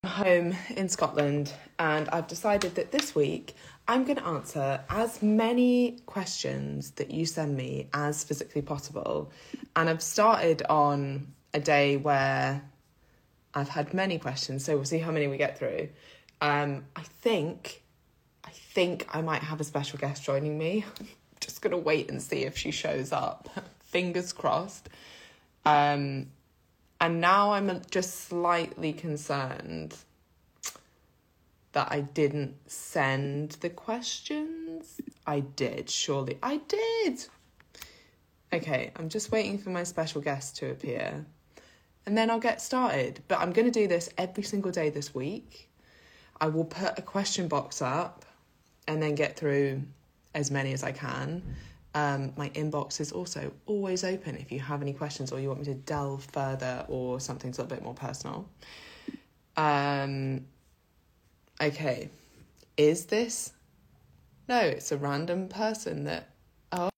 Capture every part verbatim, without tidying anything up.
home in Scotland, and I've decided that this week I'm going to answer as many questions that you send me as physically possible. And I've started on a day where I've had many questions, so we'll see how many we get through. Um, I think, I think I might have a special guest joining me. I'm just going to wait and see if she shows up. Fingers crossed. Um, and now I'm just slightly concerned that I didn't send the questions. I did, surely. I did. Okay, I'm just waiting for my special guest to appear. And then I'll get started. But I'm going to do this every single day this week. I will put a question box up and then get through as many as I can. Um, my inbox is also always open if you have any questions or you want me to delve further or something's a little bit more personal. Um, okay. Is this? No, it's a random person that... Oh.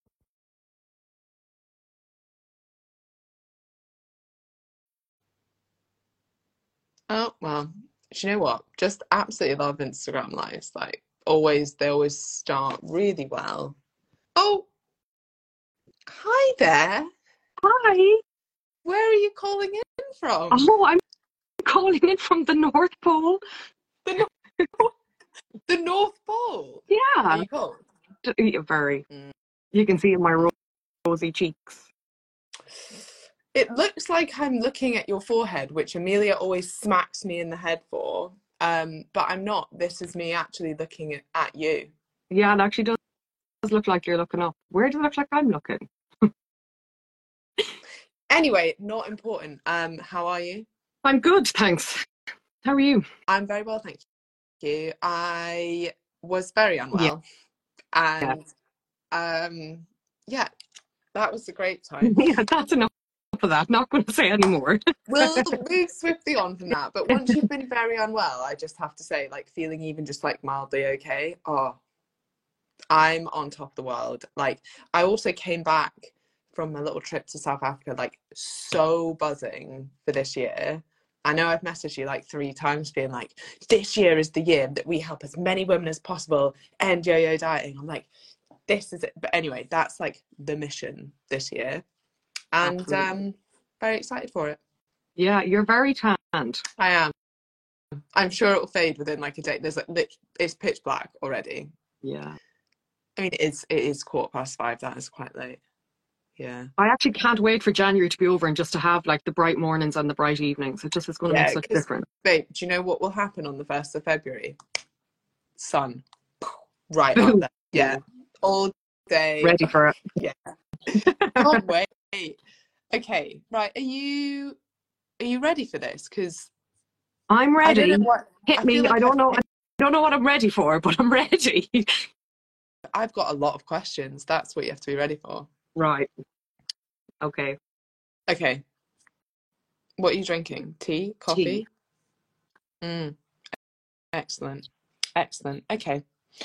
Oh, well, do you know what? Just absolutely love Instagram lives. Like, always, they always start really well. Oh, hi there. Hi. Where are you calling in from? Oh, I'm calling in from the North Pole. The North, the North Pole? Yeah. Are you cold? D- Very. Mm. You can see my ro- rosy cheeks. It looks like I'm looking at your forehead, which Amelia always smacks me in the head for. Um, but I'm not. This is me actually looking at, at you. Yeah, it actually does, does look like you're looking up. Where does it look like I'm looking? Anyway, not important. Um, how are you? I'm good, thanks. How are you? I'm very well, thank you. I was very unwell. Yeah. And um, yeah, that was a great time. Yeah, that's enough of that. Not going to say any more. We'll move swiftly on from that. But once you've been very unwell, I just have to say, like, feeling even just like mildly okay. Oh, I'm on top of the world. Like, I also came back from a little trip to South Africa, like, so buzzing for this year. I know I've messaged you like three times being like, this year is the year that we help as many women as possible end yo-yo dieting. I'm like, this is it. But anyway, that's like the mission this year. And Absolutely. um very excited for it. Yeah, you're very tanned. I am. I'm sure it'll fade within like a day. There's like, it's pitch black already. Yeah. I mean, it is, it is quarter past five. That is quite late. Yeah. I actually can't wait for January to be over and just to have like the bright mornings and the bright evenings. It just is going to Yeah, make such a difference. Babe, do you know what will happen on the first of February? Sun. Right up there. Yeah. All day. Ready for it. Yeah. Can't wait. Okay. Right. Are you are you ready for this? Because I'm ready. I don't know what, Hit I me. like I don't I've, know. I don't know what I'm ready for, but I'm ready. I've got a lot of questions. That's what you have to be ready for. Right. Okay. Okay. What are you drinking? Tea? Coffee? Tea. Mm. Excellent. Excellent. Okay.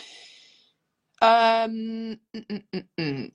Um. Mm, mm, mm, mm.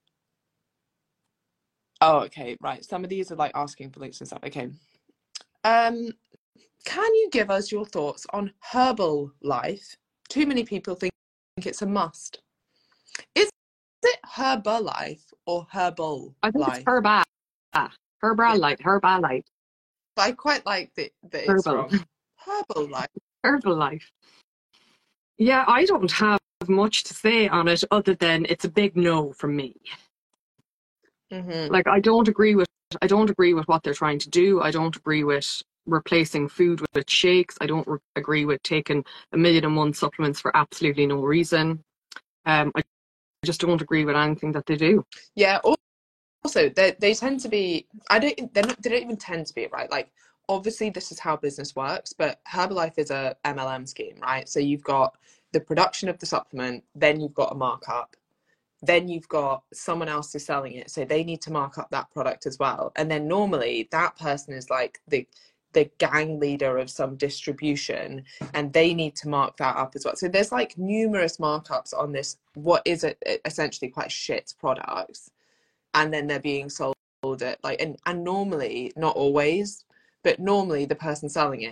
Oh, okay. Right. Some of these are like asking for links and stuff. Okay. Um. Can you give us your thoughts on Herbalife? Too many people think it's a must. Is it Herbalife or Herbal I think Life? it's Herbal. Herbalife. Herbalife. I quite like that, that it's Herbal. from Herbalife. Herbalife. Yeah, I don't have much to say on it other than it's a big no from me. Mm-hmm. Like I don't agree with I don't agree with what they're trying to do. I don't agree with replacing food with shakes. I don't re- agree with taking a million and one supplements for absolutely no reason. Um, I just don't agree with anything that they do. Yeah. Also, they they tend to be. I don't. They're not. They don't even tend to be, right. Like, obviously, this is how business works. But Herbalife is a M L M scheme, right? So you've got the production of the supplement, then you've got a markup, then you've got someone else who's selling it, so they need to mark up that product as well. And then normally that person is like the the gang leader of some distribution, and they need to mark that up as well. So there's like numerous markups on this, what is it, essentially quite shit products, and then they're being sold at like, and, and normally, not always, but normally the person selling it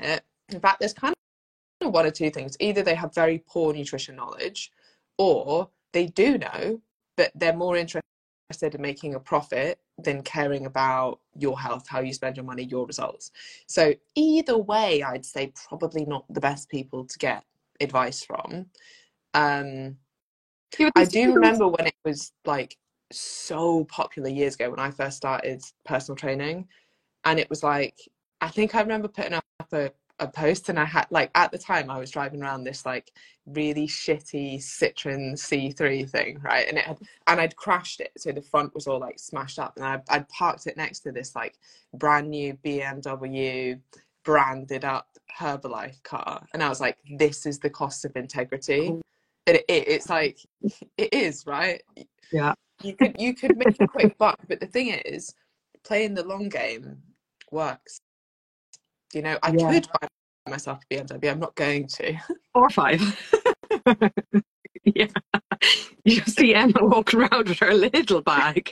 In fact, there's kind of one or two things. Either they have very poor nutrition knowledge, or they do know, but they're more interested in making a profit than caring about your health, how you spend your money, your results. So either way, I'd say probably not the best people to get advice from. Um, Yeah, I these do people- remember when it was like so popular years ago when I first started personal training, and it was like, I think I remember putting up a, a post, and I had like, at the time I was driving around this like really shitty Citroen C three thing, right? And it had, and I'd crashed it, so the front was all like smashed up, and I, I'd parked it next to this like brand new B M W branded up Herbalife car, and I was like, this is the cost of integrity. And it, it, it's like, it is, right? yeah. You could you could make a quick buck, but the thing is, playing the long game works. You know, I Yeah. could buy myself a B M W. I'm not going to. Or five. Yeah. You see Emma walking around with her little bag.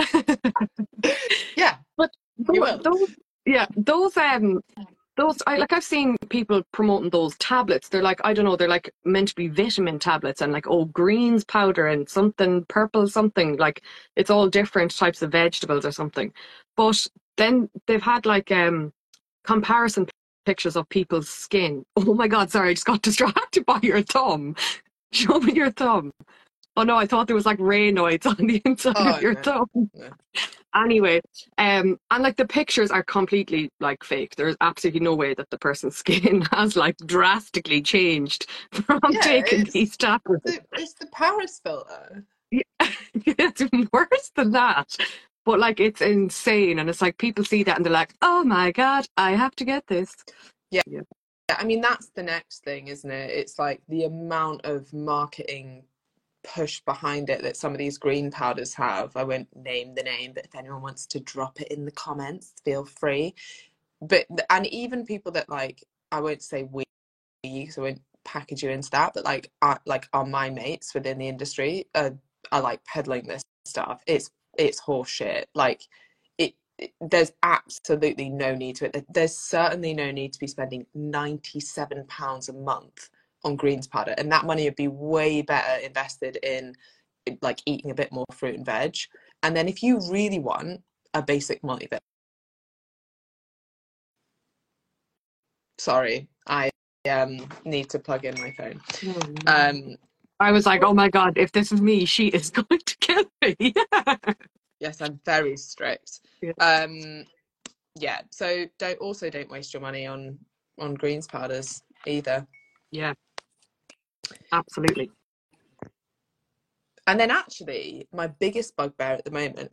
Yeah, But you those, will. those, yeah, those um those I like I've seen people promoting those tablets. They're like, I don't know, they're like meant to be vitamin tablets and like, oh, greens powder and something purple something, like it's all different types of vegetables or something. But then they've had like um comparison pictures of people's skin. Oh my God, sorry, I just got distracted by your thumb. Show me your thumb. Oh no, I thought there was like Raynoids on the inside Oh, of your no. thumb. No. Anyway, um, and like the pictures are completely like fake. There's absolutely no way that the person's skin has like drastically changed from Yeah, taking it's these tablets. the, it's the Paris filter. Yeah, it's worse than that. But like it's insane, and it's like people see that and they're like, "Oh my God, I have to get this." Yeah. Yeah. I mean, that's the next thing, isn't it? It's like the amount of marketing push behind it that some of these green powders have. I won't name the name, but if anyone wants to drop it in the comments, feel free. But and even people that like, I won't say we, because I won't package you into that, but like are, like are my mates within the industry are, are like peddling this stuff. It's it's horse shit. Like it, it there's absolutely no need to it. There's certainly no need to be spending ninety-seven pounds a month on greens powder, and that money would be way better invested in like eating a bit more fruit and veg. And then if you really want a basic multivitamin, sorry, I um need to plug in my phone. Um, I was like, "Oh my God, if this is me, she is going to kill me." yes, I'm very strict. Yeah. Um, yeah, so don't also don't waste your money on on greens powders either. Yeah, absolutely. And then actually, my biggest bugbear at the moment,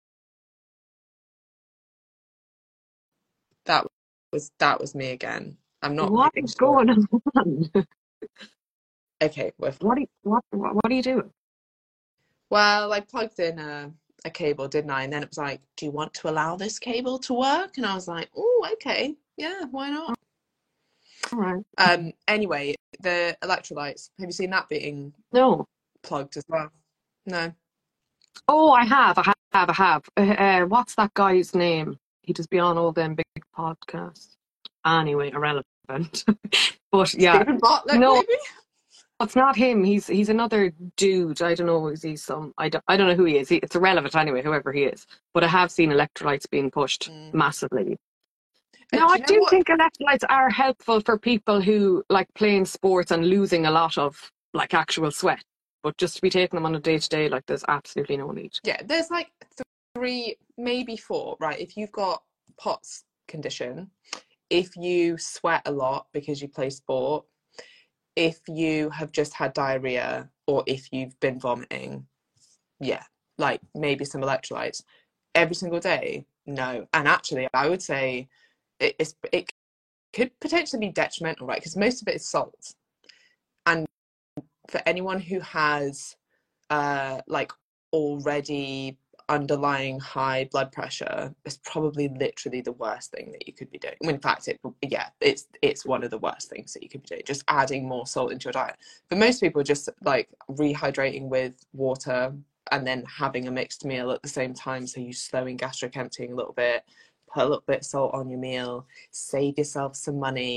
that was that was me again. I'm not What really is sure. going on? Okay, with What do you, what, what what are you doing? well, I plugged in a, a cable, didn't I? And then it was like, do you want to allow this cable to work? And I was like, oh, okay, yeah, why not? All right. Um, anyway, the electrolytes. Have you seen that being No. plugged as well? No. Oh, I have, I have, I have. Uh, uh, what's that guy's name? He does be on all them big podcasts. Anyway, irrelevant. But yeah, Stephen Bartlett, no, maybe? it's not him. He's he's another dude. I don't know. Is he some? I don't. I don't know who he is. He, it's irrelevant anyway. Whoever he is. But I have seen electrolytes being pushed Mm. massively. Uh, Now, do I you know do what? think electrolytes are helpful for people who like playing sports and losing a lot of like actual sweat. But just to be taking them on a day to day, like there's absolutely no need. Yeah, there's like three, maybe four, right? If you've got POTS condition, if you sweat a lot because you play sport, if you have just had diarrhea, or if you've been vomiting, yeah, like maybe some electrolytes. Every single day, no. And actually, I would say it, it's, it could potentially be detrimental, right? Because most of it is salt. And for anyone who has uh, like already underlying high blood pressure, it's probably literally the worst thing that you could be doing. In fact, it yeah, it's it's one of the worst things that you could be doing, just adding more salt into your diet. For most people, just like rehydrating with water and then having a mixed meal at the same time, so you slowing gastric emptying a little bit, put a little bit of salt on your meal, save yourself some money.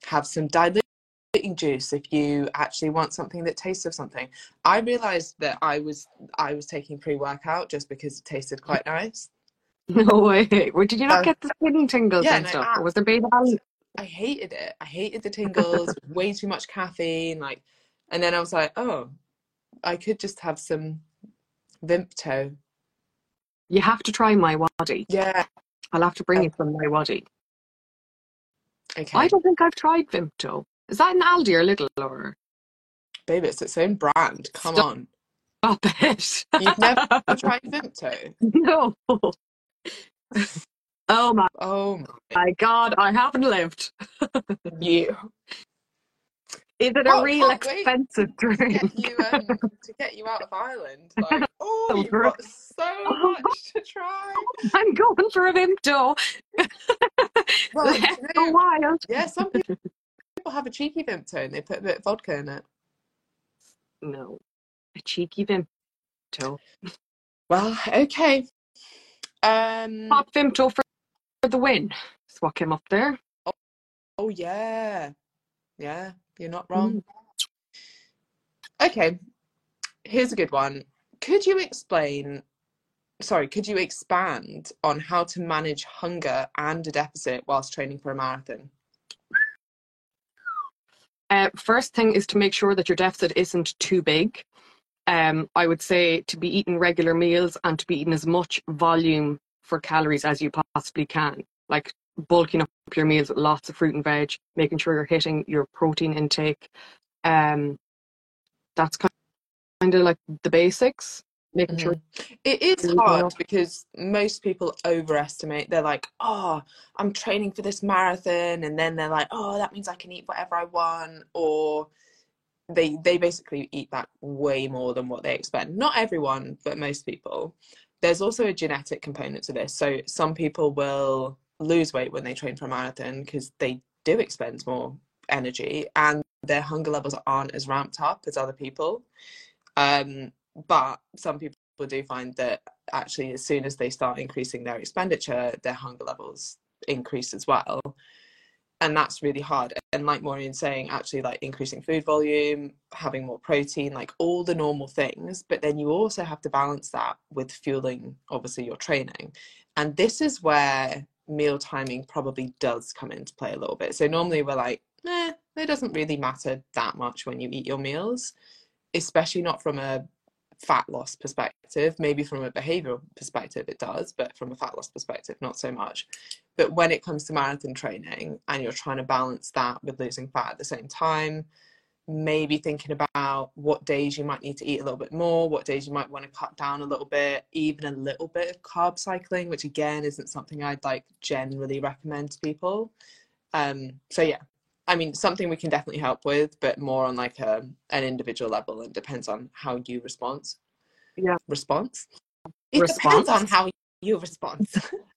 have some diluting juice if you actually want something that tastes of something. I realized that I was I was taking pre-workout just because it tasted quite nice. No way. Or did you not Uh, get the skin tingles yeah, and no, stuff? I, Or was there beta alanine? I hated it. I hated the tingles, way too much caffeine, like, and then I was like, oh, I could just have some Vimto. You have to try My Wadi. Yeah. I'll have to bring you some My Wadi. Okay. I don't think I've tried Vimto. Is that an Aldi or Lidl or? Baby, it's its own brand. Come Stop on. it. You've never tried Vimto? No. Oh my, Oh my God, I haven't lived. you. Is it a Well, real can't wait expensive to drink? get you um to get you out of Ireland. Like, oh, So you've for- got so Oh, much to try. I'm going for a Vimto. Well, do Let's you go know, wild. yeah, some people have a cheeky Vimto and they put a bit of vodka in it. No, a cheeky Vimto. Well, okay. Um. Pop Vimto for the win. That's what came up there. Oh, oh yeah, yeah. You're not wrong. Mm. Okay. Here's a good one. Could you explain? Sorry, could you expand on how to manage hunger and a deficit whilst training for a marathon? Uh, first thing is to make sure that your deficit isn't too big. Um, I would say to be eating regular meals and to be eating as much volume for calories as you possibly can. Like bulking up your meals with lots of fruit and veg, making sure you're hitting your protein intake. Um, that's kind of like the basics. Making sure Mm-hmm. It is you're eating hard enough. because most people overestimate. They're like, oh, I'm training for this marathon. And then they're like, oh, that means I can eat whatever I want. Or they they basically eat that way more than what they expect. Not everyone, but most people. There's also a genetic component to this. So some people will lose weight when they train for a marathon because they do expend more energy and their hunger levels aren't as ramped up as other people. Um, but some people do find that actually as soon as they start increasing their expenditure, their hunger levels increase as well. And that's really hard. And like Maureen's saying, actually like increasing food volume, having more protein, like all the normal things. But then you also have to balance that with fueling, obviously, your training. And this is where meal timing probably does come into play a little bit. So normally we're like, eh, it doesn't really matter that much when you eat your meals, especially not from a fat loss perspective. Maybe from a behavioral perspective it does, but from a fat loss perspective not so much. But when it comes to marathon training and you're trying to balance that with losing fat at the same time, maybe thinking about what days you might need to eat a little bit more, what days you might want to cut down a little bit, even a little bit of carb cycling, which again isn't something I'd like generally recommend to people. Um so yeah, I mean, something we can definitely help with, but more on like a, an individual level, and depends on how you respond. Yeah. Response? It depends Response. on how you respond.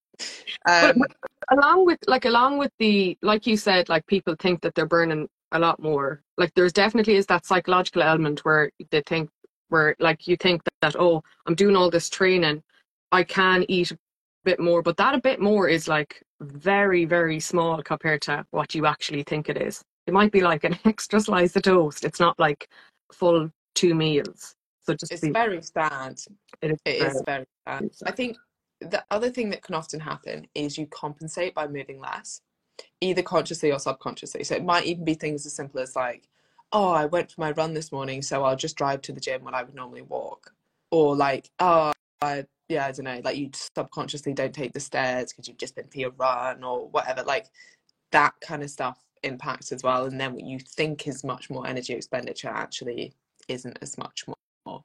But um, along with like along with the like you said, like people think that they're burning a lot more. Like there's definitely is that psychological element where they think where like you think that, that oh, I'm doing all this training, I can eat a bit more, but that a bit more is like very, very small compared to what you actually think it is. It might be like an extra slice of toast. It's not like full two meals. So just it's be very sad. it is It very, is very sad. very I sad. think the other thing that can often happen is you compensate by moving less, either consciously or subconsciously. So it might even be things as simple as like, oh, I went for my run this morning, so I'll just drive to the gym when I would normally walk. Or like, oh, I, yeah, I don't know, like you subconsciously don't take the stairs because you've just been for your run or whatever. Like that kind of stuff impacts as well. And then what you think is much more energy expenditure actually isn't as much more.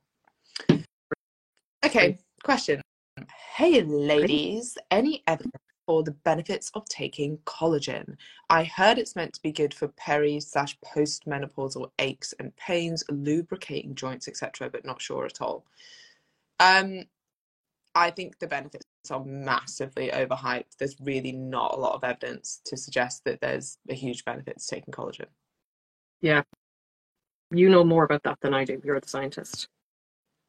Okay, question. Hey Great. ladies, any evidence for the benefits of taking collagen? I heard it's meant to be good for peri slash postmenopausal aches and pains, lubricating joints, et cetera, but not sure at all. Um, I think the benefits are massively overhyped. There's really not a lot of evidence to suggest that there's a huge benefit to taking collagen. Yeah. You know more about that than I do. You're the scientist.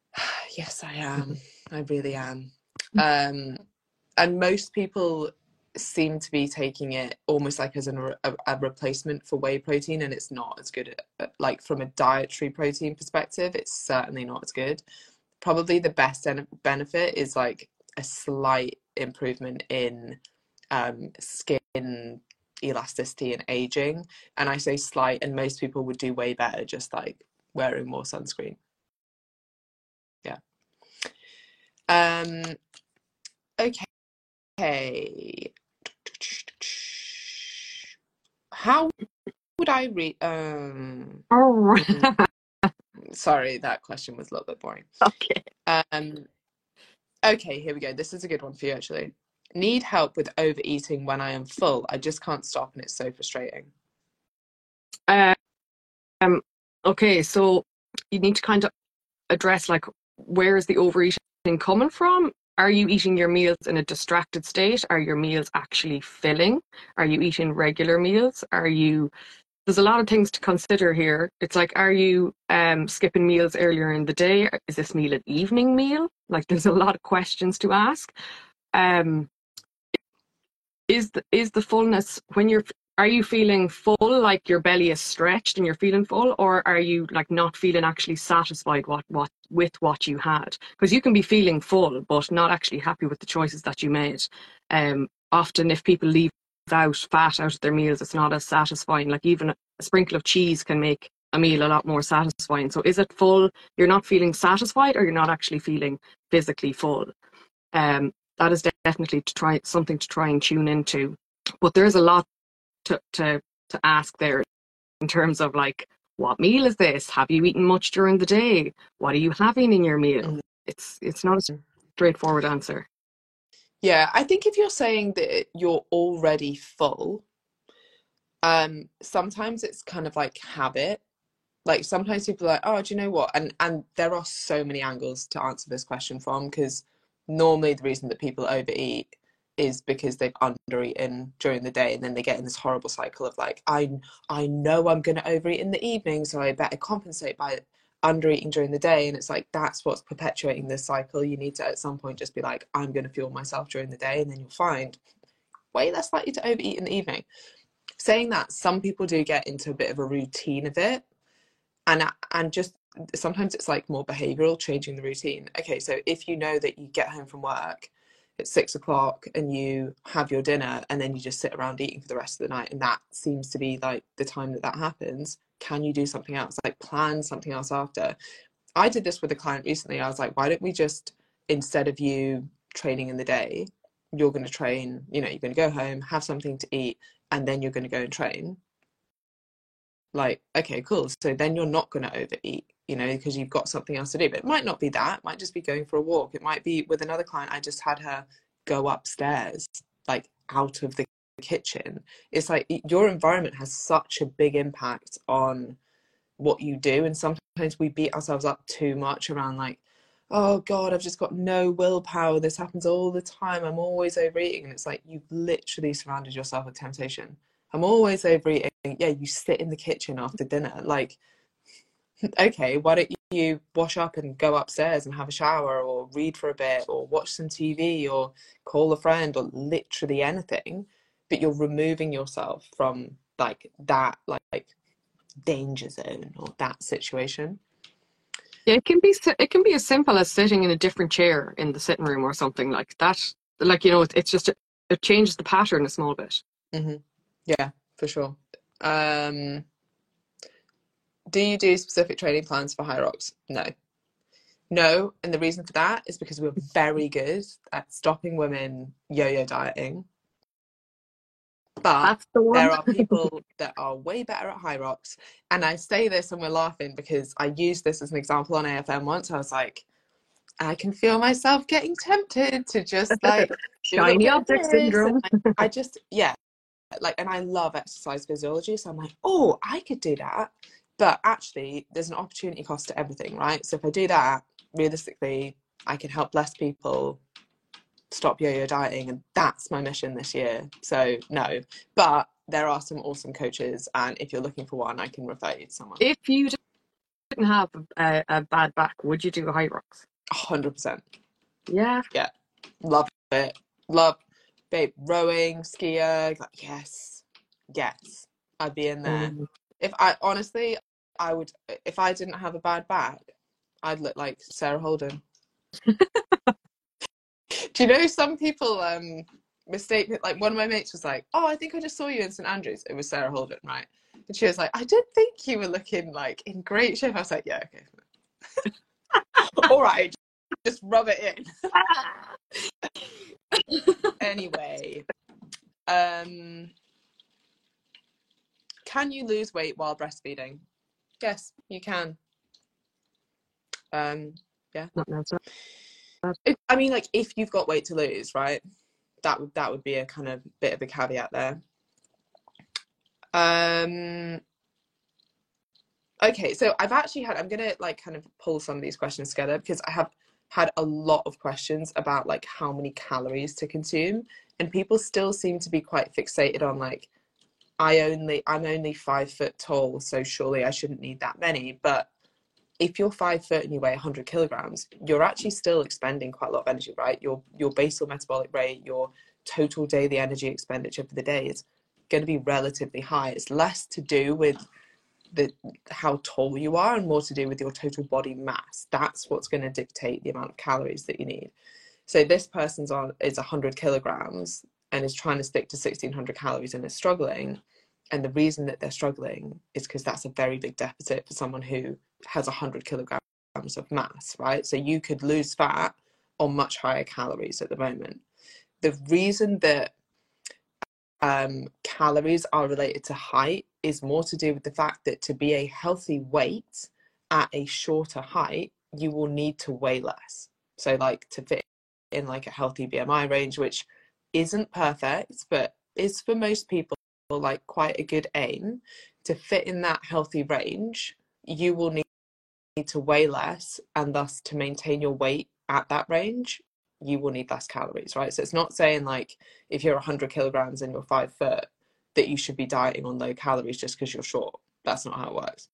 Yes, I am. I really am. Um, and most people seem to be taking it almost like as an, a, a replacement for whey protein, and it's not as good. At, like from a dietary protein perspective, it's certainly not as good. Probably the best benefit is like a slight improvement in um, skin elasticity and aging. And I say slight, and most people would do way better just like wearing more sunscreen. Yeah. Um, okay. How would I read? Um, Oh, sorry, that question was a little bit boring. okay. Um, okay, here we go. This is a good one for you, actually. Need help with overeating when I am full. I just can't stop, and it's so frustrating. Uh, um. Okay, so you need to kind of address like where is the overeating coming from? Are you eating your meals in a distracted state? Are your meals actually filling? Are you eating regular meals? Are you There's a lot of things to consider here. It's like, are you um, skipping meals earlier in the day? Is this meal an evening meal? Like, there's a lot of questions to ask. Um, is the is the fullness when you're are you feeling full, like your belly is stretched and you're feeling full, or are you like not feeling actually satisfied what what with what you had? Because you can be feeling full but not actually happy with the choices that you made. Um, often if people leave out fat out of their meals, it's not as satisfying. Like even a sprinkle of cheese can make a meal a lot more satisfying. So is it full, you're not feeling satisfied, or you're not actually feeling physically full? Um, that is definitely to try something to try and tune into. But there's a lot to to to ask there in terms of like, what meal is this? Have you eaten much during the day? What are you having in your meal? Mm-hmm. It's it's not a straightforward answer. Yeah, I think if you're saying that you're already full, um, sometimes it's kind of like habit. Like sometimes people are like, oh, do you know what? And and there are so many angles to answer this question from, because normally the reason that people overeat is because they've undereaten during the day, and then they get in this horrible cycle of like, I I know I'm going to overeat in the evening, so I better compensate by undereating during the day. And it's like, that's what's perpetuating this cycle. You need to at some point just be like, I'm going to fuel myself during the day, and then you'll find way less likely to overeat in the evening. Saying that, some people do get into a bit of a routine of it, and and just sometimes it's like more behavioral, changing the routine. Okay, so if you know that you get home from work at six o'clock and you have your dinner and then you just sit around eating for the rest of the night, and that seems to be like the time that that happens, can you do something else? Like plan something else after. I did this with a client recently. I was like, why don't we just, instead of you training in the day, you're going to train, you know, you're going to go home, have something to eat, and then you're going to go and train. Like, okay, cool. So then you're not going to overeat, you know, because you've got something else to do. But it might not be that. It might just be going for a walk. It might be with another client. I just had her go upstairs, like out of the kitchen. It's like your environment has such a big impact on what you do. And sometimes we beat ourselves up too much around like, oh God, I've just got no willpower. This happens all the time. I'm always overeating. And it's like, you've literally surrounded yourself with temptation. I'm always overeating. Yeah, you sit in the kitchen after dinner. Like, okay, why don't you wash up and go upstairs and have a shower, or read for a bit, or watch some T V, or call a friend, or literally anything. But you're removing yourself from like that, like danger zone or that situation. Yeah, it can be it can be as simple as sitting in a different chair in the sitting room or something like that. Like, you know, it, it's just it changes the pattern a small bit. Mm-hmm. Yeah, for sure. Um, do you do specific training plans for Hyrox? No. No, and the reason for that is because we're very good at stopping women yo-yo dieting. But That's the one. There are people that are way better at Hyrox. And I say this and we're laughing because I used this as an example on A F M once. I was like, I can feel myself getting tempted to just like shiny object syndrome. I, I just, yeah, like, and I love exercise physiology. So I'm like, oh, I could do that. But actually, there's an opportunity cost to everything, right? So if I do that, realistically, I can help less people stop yo-yo dieting, and that's my mission this year. So no, but there are some awesome coaches, and if you're looking for one, I can refer you to someone. If you didn't have a, a bad back, would you do a Hyrox? one hundred percent. Yeah. Yeah. Love it. Love babe, rowing, skier, like, yes, yes, I'd be in there. Um, If I honestly, I would, if I didn't have a bad back, I'd look like Sarah Holden. Do you know some people um mistake it? Like one of my mates was like, "Oh, I think I just saw you in St Andrews." It was Sarah Holden, right? And she was like, "I did think you were looking like in great shape." I was like, "Yeah, okay, all right, just rub it in." Anyway, um, can you lose weight while breastfeeding? Yes, you can. Um, yeah. not necessarily. It, I mean, like if you've got weight to lose, right? That would that would be a kind of bit of a caveat there. Um, okay, so I've actually had, I'm gonna like kind of pull some of these questions together because I have had a lot of questions about like how many calories to consume, and people still seem to be quite fixated on like, I only, I'm only five foot tall, so surely I shouldn't need that many. But if you're five foot and you weigh one hundred kilograms, you're actually still expending quite a lot of energy, right? Your your basal metabolic rate, your total daily energy expenditure for the day is going to be relatively high. It's less to do with the how tall you are and more to do with your total body mass. That's what's going to dictate the amount of calories that you need. So this person's on is one hundred kilograms and is trying to stick to sixteen hundred calories and is struggling. And the reason that they're struggling is because that's a very big deficit for someone who has one hundred kilograms of mass, right? So you could lose fat on much higher calories at the moment. The reason that um, calories are related to height is more to do with the fact that to be a healthy weight at a shorter height, you will need to weigh less. So like to fit in like a healthy B M I range, which isn't perfect, but is for most people like quite a good aim. To fit in that healthy range, you will need to weigh less, and thus to maintain your weight at that range, you will need less calories, right? So it's not saying like if you're one hundred kilograms and you're five foot that you should be dieting on low calories just because you're short. That's not how it works.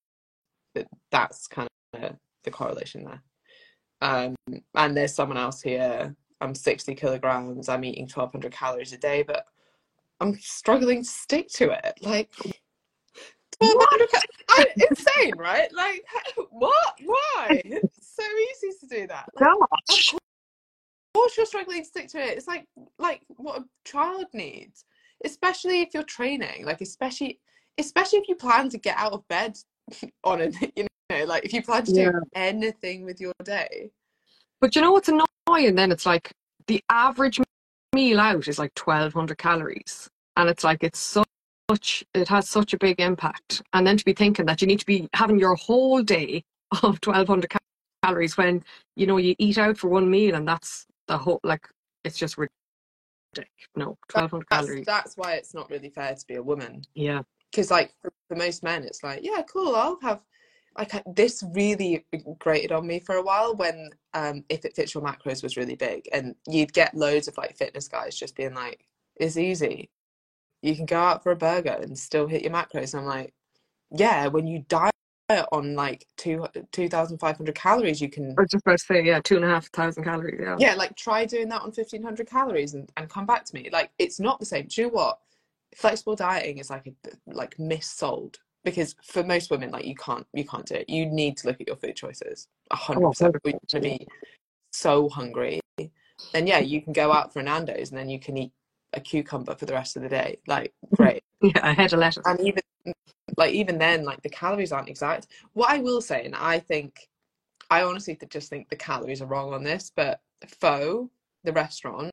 That's kind of the correlation there. Um, and there's someone else here. I'm sixty kilograms. I'm eating twelve hundred calories a day, but I'm struggling to stick to it. Like, twelve hundred cal- I, insane, right? Like, what? Why? It's so easy to do that. Like, Gosh. of course you're struggling to stick to it. It's like like what a child needs, especially if you're training. Like, especially especially if you plan to get out of bed on a, you know, like if you plan to Yeah. do anything with your day. But you know what's annoying then? It's like the average meal out is like twelve hundred calories. And it's like, it's such, it has such a big impact. And then to be thinking that you need to be having your whole day of twelve hundred cal- calories when, you know, you eat out for one meal and that's the whole, like, it's just ridiculous. No, twelve hundred That's calories. that's why it's not really fair to be a woman. Yeah. Because like for, for most men, it's like, yeah, cool, I'll have like this really grated on me for a while when um If It Fits Your Macros was really big, and you'd get loads of like fitness guys just being like, it's easy, you can go out for a burger and still hit your macros. And I'm like, yeah, when you diet on like two two thousand five hundred calories, you can, I was just about to say, yeah, two and a half thousand calories. Yeah. yeah, like try doing that on fifteen hundred calories and, and come back to me. Like, it's not the same. Do you know what? Flexible dieting is like a, like missold, because for most women, like you can't you can't do it. You need to look at your food choices a hundred percent. You're gonna be so hungry, and yeah, you can go out for a Nando's and then you can eat a cucumber for the rest of the day. Like, great. Yeah, I had a lettuce. And even like even then, like the calories aren't exact. What I will say, and I think I honestly just think the calories are wrong on this, but Pho, the restaurant,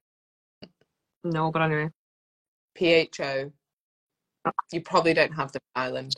No, but anyway. P H O, you probably don't have them in Ireland.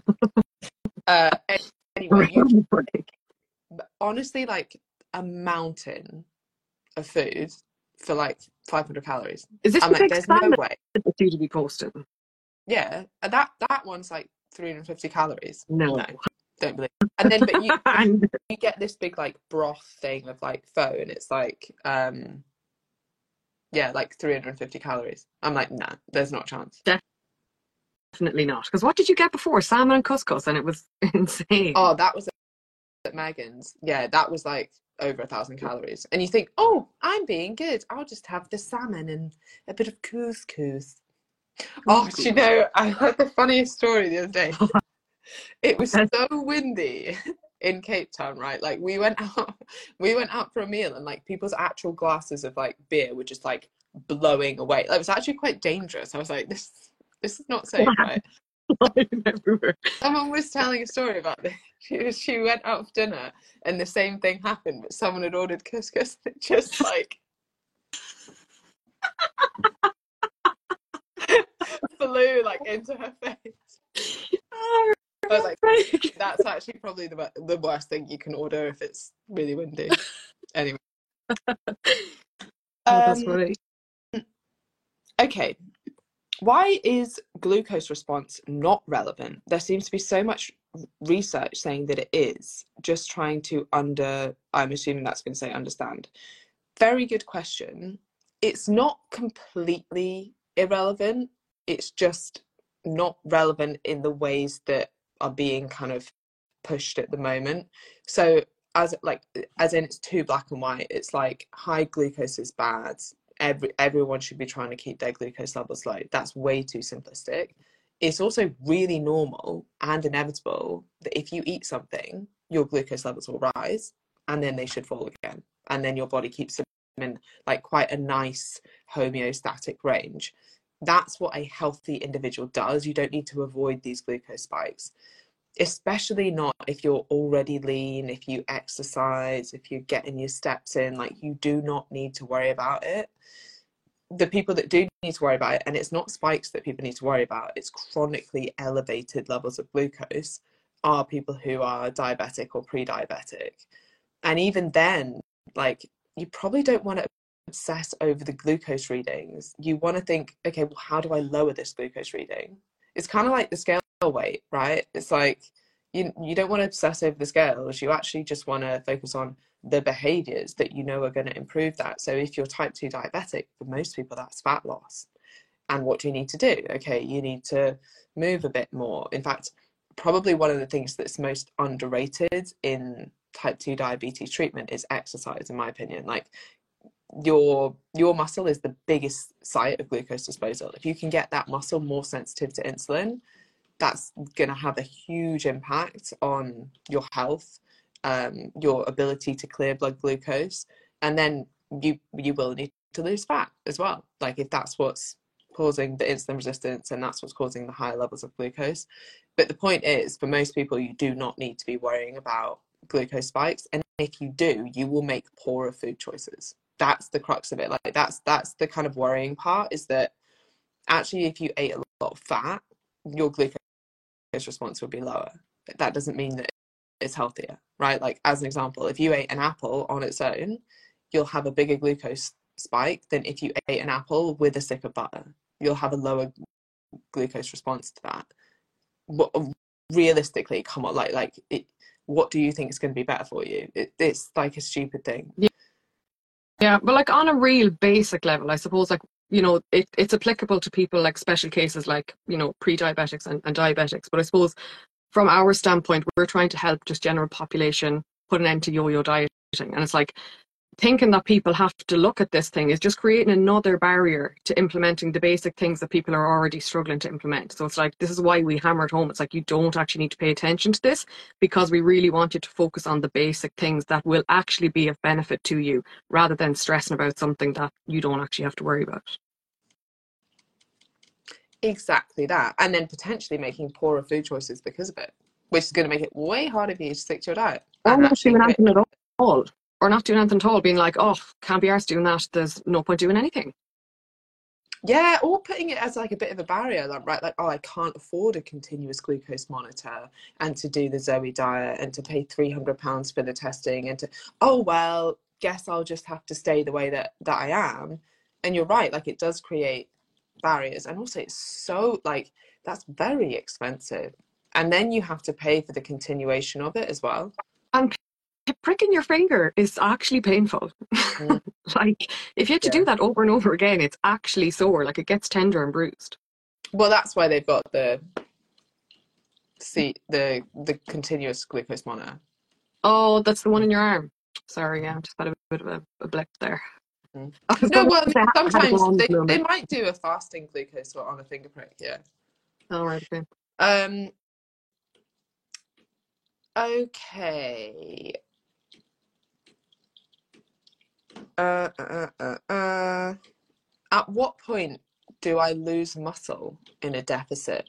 uh, anyway, you, honestly, like a mountain of food for like five hundred calories. Is this I'm the like, big there's no salmon way. that you to be posting? Yeah, and that that one's like three hundred fifty calories. No. No, don't believe. And then, but you you get this big like broth thing of like pho, and it's like um yeah, like three hundred fifty calories. I'm like, nah, there's not a chance. Definitely not. Because what did you get before? Salmon and couscous, and it was insane. Oh, that was at Megan's. Yeah, that was like over a thousand calories. And you think, oh, I'm being good. I'll just have the salmon and a bit of couscous. Oh, do you know, I heard the funniest story the other day. It was so windy in Cape Town, right? Like we went out, we went out for a meal, and like people's actual glasses of like beer were just like blowing away. Like, it was actually quite dangerous. I was like, this, this is not safe, right? Everywhere. Someone was telling a story about this. She, she went out for dinner, and the same thing happened, but someone had ordered couscous, and it just like flew like into her face. Oh, I was like, that's actually probably the the worst thing you can order if it's really windy. Anyway. Oh, that's um, funny. Okay. Why is glucose response not relevant? There seems to be so much research saying that it is, just trying to under, I'm assuming that's going to say understand. Very good question. It's not completely irrelevant. It's just not relevant in the ways that are being kind of pushed at the moment. So as like as in it's too black and white. It's like high glucose is bad. Every everyone should be trying to keep their glucose levels low. That's way too simplistic. It's also really normal and inevitable that if you eat something, your glucose levels will rise, and then they should fall again, and then your body keeps them in like quite a nice homeostatic range. That's what a healthy individual does. You don't need to avoid these glucose spikes, especially not if you're already lean, if you exercise, if you're getting your steps in. Like, you do not need to worry about it. The people that do need to worry about it, and it's not spikes that people need to worry about, it's chronically elevated levels of glucose, are people who are diabetic or pre-diabetic. And even then, like, you probably don't want to obsess over the glucose readings. You want to think, okay, well, how do I lower this glucose reading? It's kind of like the scale weight, right? It's like you you don't want to obsess over the scales. You actually just want to focus on the behaviors that you know are going to improve that. So if you're type two diabetic, for most people that's fat loss. And what do you need to do? Okay, you need to move a bit more. In fact, probably one of the things that's most underrated in type two diabetes treatment is exercise, in my opinion. Like, your your muscle is the biggest site of glucose disposal. If you can get that muscle more sensitive to insulin, that's going to have a huge impact on your health, um, your ability to clear blood glucose, and then you you will need to lose fat as well. Like, if that's what's causing the insulin resistance and that's what's causing the higher levels of glucose. But the point is, for most people, you do not need to be worrying about glucose spikes, and if you do, you will make poorer food choices. That's the crux of it. Like, that's that's the kind of worrying part, is that actually if you ate a lot of fat, your glucose response would be lower. That doesn't mean that it's healthier, right? Like, as an example, if you ate an apple on its own, you'll have a bigger glucose spike than if you ate an apple with a stick of butter. You'll have a lower glucose response to that. What, realistically, come on, like like it, what do you think is going to be better for you? It, it's like a stupid thing. Yeah. Yeah, but like on a real basic level, I suppose, like, you know, it, it's applicable to people like special cases like, you know, pre-diabetics and, and diabetics. But I suppose from our standpoint, we're trying to help just general population put an end to yo-yo dieting. And it's like, thinking that people have to look at this thing is just creating another barrier to implementing the basic things that people are already struggling to implement. So it's like, this is why we hammer it home. It's like, you don't actually need to pay attention to this, because we really want you to focus on the basic things that will actually be of benefit to you, rather than stressing about something that you don't actually have to worry about. Exactly that. And then potentially making poorer food choices because of it, which is going to make it way harder for you to stick to your diet. Or And not actually doing quit. anything at all. Or not doing anything at all, being like, oh, can't be arsed doing that. There's no point doing anything. Yeah, or putting it as like a bit of a barrier, like, right? Like, oh, I can't afford a continuous glucose monitor and to do the Zoe diet and to pay three hundred pounds for the testing, and to, oh, well, guess I'll just have to stay the way that, that I am. And you're right, like, it does create barriers. And also, it's so, like, that's very expensive. And then you have to pay for the continuation of it as well. And pricking your finger is actually painful. Mm. Like, if you had to yeah. do that over and over again, it's actually sore. Like, it gets tender and bruised. Well, that's why they've got the see the the continuous glucose monitor. Oh, that's the one in your arm. Sorry, yeah, just had a bit of a, a blip there. Mm. I was No, going well, to say I had a sometimes blonde they, they moment. might do a fasting glucose on a finger prick, yeah. All right, okay. Um, okay. Uh, uh, uh, uh. At what point do I lose muscle in a deficit?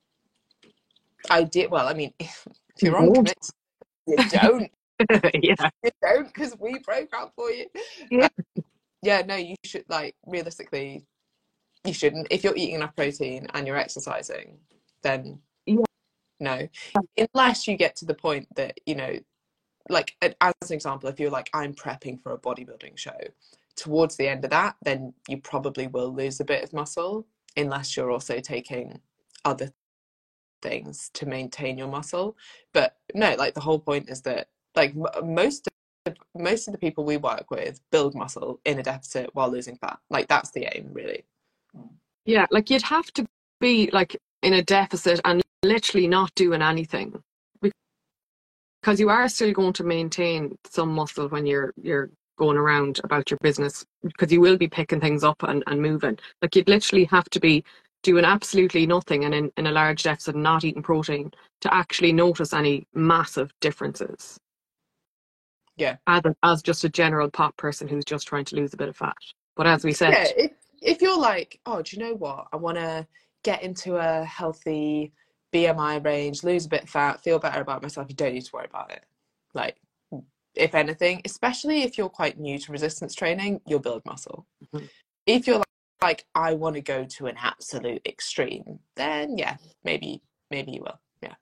I did. Well, I mean, if You you're on won't. commit, you don't. Yeah. You don't, because we broke up for you. Yeah. Uh, yeah, no, you should, like, realistically, you shouldn't. If you're eating enough protein and you're exercising, then Yeah. no. Unless you get to the point that, you know, like, as an example, if you're like, I'm prepping for a bodybuilding show, towards the end of that, then you probably will lose a bit of muscle, unless you're also taking other things to maintain your muscle. But no, like, the whole point is that, like, most of, most of the people we work with build muscle in a deficit while losing fat. Like, that's the aim, really. Yeah, like you'd have to be like in a deficit and literally not doing anything, because you are still going to maintain some muscle when you're you're going around about your business, because you will be picking things up and, and moving. Like you'd literally have to be doing absolutely nothing and in, in a large deficit and not eating protein to actually notice any massive differences. Yeah. As, a, as just a general pop person who's just trying to lose a bit of fat. But as we said, Yeah, if, if you're like, oh, do you know what? I want to get into a healthy B M I range, lose a bit of fat, feel better about myself, you don't need to worry about it. Like, if anything, especially if you're quite new to resistance training, you'll build muscle. mm-hmm. If you're like, like I want to go to an absolute extreme, then yeah, maybe maybe you will. Yeah.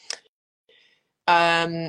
Um.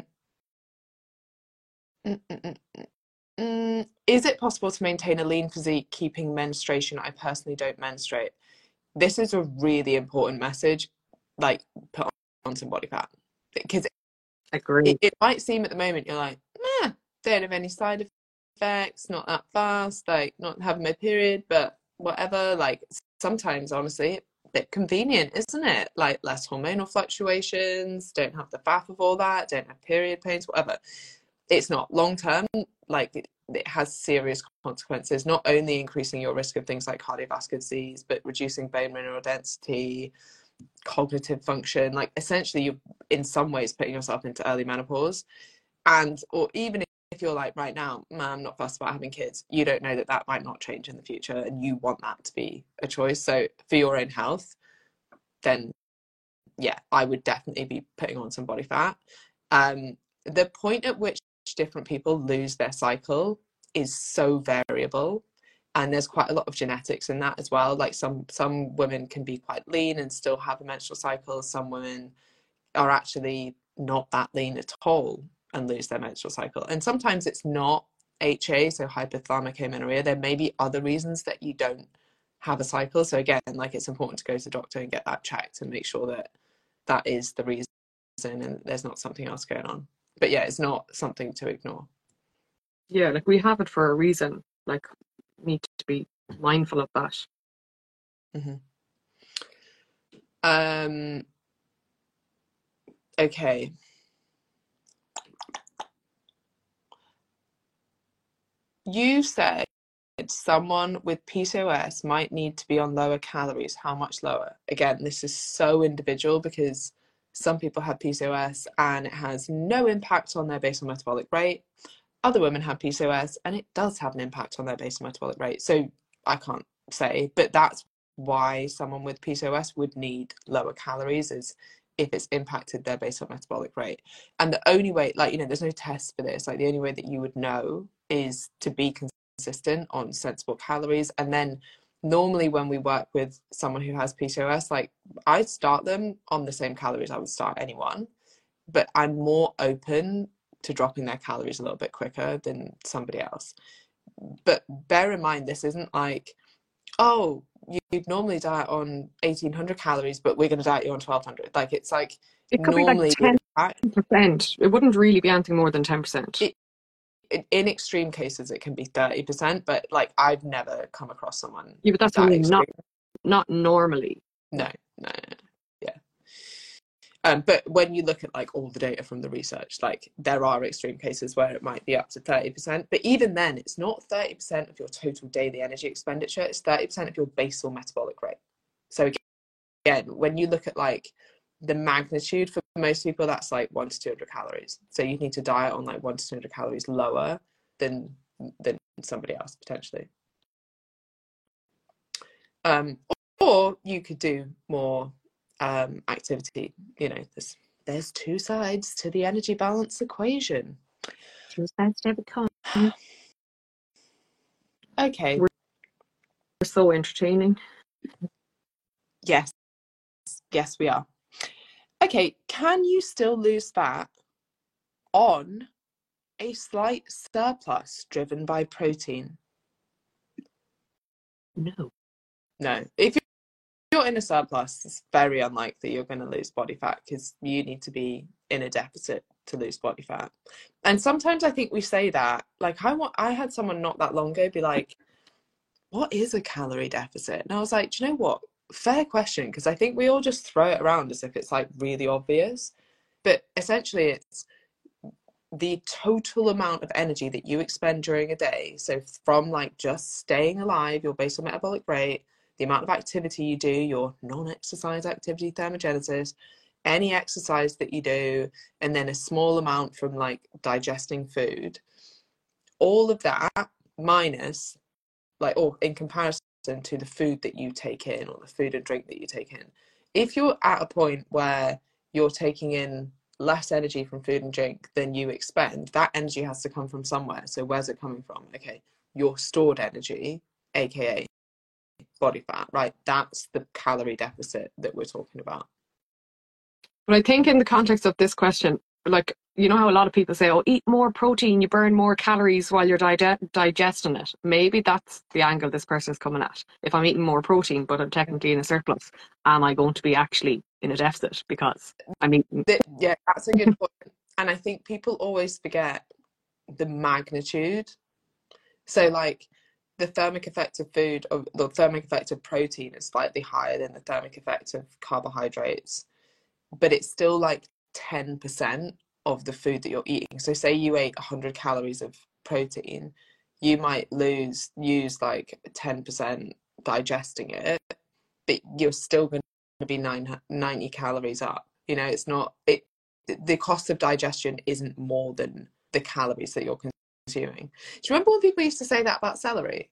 Mm, mm, mm, mm. Mm, is it possible to maintain a lean physique keeping menstruation? I personally don't menstruate. This is a really important message. Like, put on some body fat, because Agree. it, it might seem at the moment you're like, nah, don't have any side effects, not that fast, like not having my period, but whatever. Like, sometimes, honestly, a bit convenient, isn't it? Like, less hormonal fluctuations, don't have the faff of all that, don't have period pains, whatever. It's not long term. Like, it, it has serious consequences, not only increasing your risk of things like cardiovascular disease, but reducing bone mineral density, cognitive function. Like, essentially, you're in some ways putting yourself into early menopause. And, or even if you're like, right now, man, I'm not fussed about having kids, you don't know that that might not change in the future, and you want that to be a choice. So for your own health, then yeah, I would definitely be putting on some body fat. Um, the point at which different people lose their cycle is so variable, and there's quite a lot of genetics in that as well. Like, some some women can be quite lean and still have a menstrual cycle. Some women are actually not that lean at all and lose their menstrual cycle. And sometimes it's not H A, so hypothalamic amenorrhea. There may be other reasons that you don't have a cycle. So again, like, it's important to go to the doctor and get that checked and make sure that that is the reason and there's not something else going on. But yeah, it's not something to ignore. Yeah, like we have it for a reason. Like, need to be mindful of that. Mm-hmm. Um. Okay. You said someone with P C O S might need to be on lower calories. How much lower? Again, this is so individual, because some people have P C O S and it has no impact on their basal metabolic rate. Other women have P C O S and it does have an impact on their basal metabolic rate. So I can't say, but that's why someone with P C O S would need lower calories, is if it's impacted their basal metabolic rate. And the only way, like, you know, there's no test for this. Like, the only way that you would know is to be consistent on sensible calories. And then normally when we work with someone who has P C O S, like, I start them on the same calories I would start anyone, but I'm more open to dropping their calories a little bit quicker than somebody else. But bear in mind, this isn't like, oh, you'd normally diet on eighteen hundred calories, but we're going to diet you on twelve hundred. Like, it's like, It could be like normally ten percent. It wouldn't really be anything more than ten percent. it, in extreme cases it can be thirty percent, but like, I've never come across someone Yeah, but that's that only extreme. not not normally. No, no, no, yeah. Um, but when you look at like all the data from the research, like there are extreme cases where it might be up to thirty percent. But even then, it's not thirty percent of your total daily energy expenditure. It's thirty percent of your basal metabolic rate. So again, when you look at like the magnitude for most people, that's like one to two hundred calories. So you need to diet on like one to two hundred calories lower than than somebody else potentially. Um, or you could do more um, activity. You know, there's there's two sides to the energy balance equation. Two sides to every coin. Okay. We're so entertaining. Yes. Yes, we are. Okay, can you still lose fat on a slight surplus driven by protein? No. No. If you're in a surplus, it's very unlikely you're going to lose body fat because you need to be in a deficit to lose body fat. And sometimes I think we say that, like I want, I had someone not that long ago be like, what is a calorie deficit? And I was like, do you know what? Fair question, because I think we all just throw it around as if it's like really obvious. But essentially it's the total amount of energy that you expend during a day. So from like just staying alive, your basal metabolic rate, the amount of activity you do, your non-exercise activity, thermogenesis, any exercise that you do, and then a small amount from like digesting food, all of that minus like, or in comparison to the food that you take in or the food and drink that you take in. If you're at a point where you're taking in less energy from food and drink than you expend, that energy has to come from somewhere. So where's it coming from? Okay, your stored energy, aka body fat, right? That's the calorie deficit that we're talking about. But I think in the context of this question, like, you know how a lot of people say, oh, eat more protein, you burn more calories while you're di- digesting it. Maybe that's the angle this person is coming at. If I'm eating more protein, but I'm technically in a surplus, am I going to be actually in a deficit? Because I mean, yeah, that's a good point. And I think people always forget the magnitude. So like the thermic effect of food, or the thermic effect of protein is slightly higher than the thermic effect of carbohydrates, but it's still like ten percent of the food that you're eating. So say you ate one hundred calories of protein, you might lose use like ten percent digesting it, but you're still going to be ninety calories up. You know, it's not it the cost of digestion isn't more than the calories that you're consuming. Do you remember when people used to say that about celery?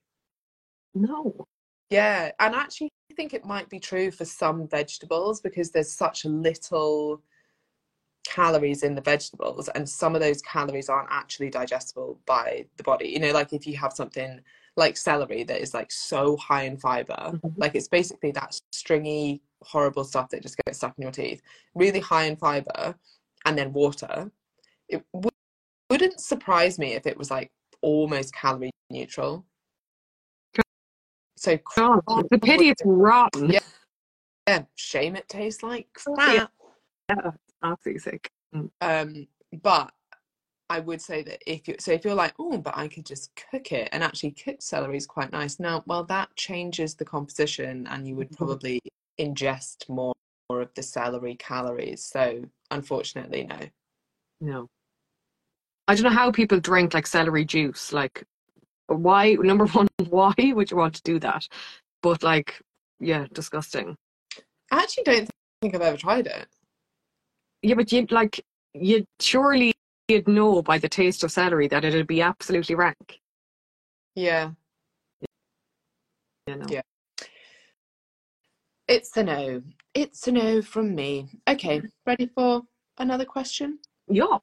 no. Yeah, and I actually think it might be true for some vegetables because there's such little calories in the vegetables, and some of those calories aren't actually digestible by the body. You know, like if you have something like celery that is like so high in fiber, mm-hmm. like it's basically that stringy, horrible stuff that just gets stuck in your teeth, really high in fiber, and then water. It w- wouldn't surprise me if it was like almost calorie neutral. So oh, the pity it's rotten. Yeah, yeah, shame it tastes like crap. Yeah, absolutely sick. Mm. Um, but I would say that if you so if you're like, oh, but I could just cook it, and actually cooked celery is quite nice. Now, well, that changes the composition, and you would probably ingest more, more of the celery calories. So, unfortunately, no. No. I don't know how people drink like celery juice. Like, why? Number one, why would you want to do that? But like, yeah, disgusting. I actually don't think I've ever tried it. Yeah, but you'd like you'd surely you'd know by the taste of celery that it'd be absolutely rank. Yeah. You know. Yeah. It's a no. It's a no from me. Okay, ready for another question? Yeah.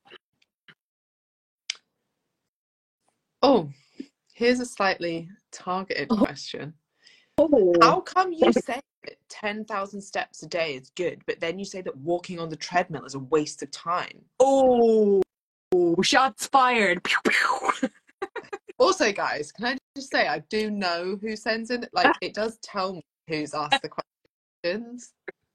Oh, here's a slightly targeted oh. question. Oh. How come you say that ten thousand steps a day is good, but then you say that walking on the treadmill is a waste of time? Oh, shots fired. Pew, pew. Also, guys, can I just say I do know who sends in? Like, it does tell me who's asked the questions.